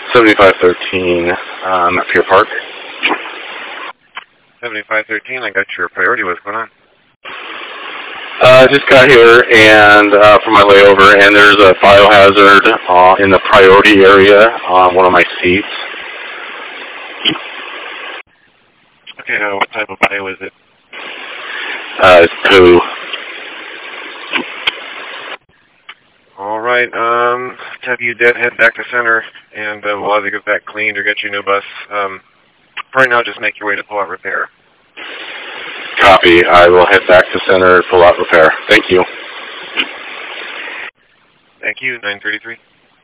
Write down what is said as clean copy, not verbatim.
7513 at Pier Park. 7513, I got your priority. What's going on? Just got here and for my layover, and there's a biohazard in the priority area on one of my seats. Okay, what type of bio is it? It's poo. All right, have you head back to center, and we'll either get that cleaned or get you a new bus. For right now, just make your way to pull-out repair. Copy. I will head back to center, pull-out repair. Thank you. Thank you, 933.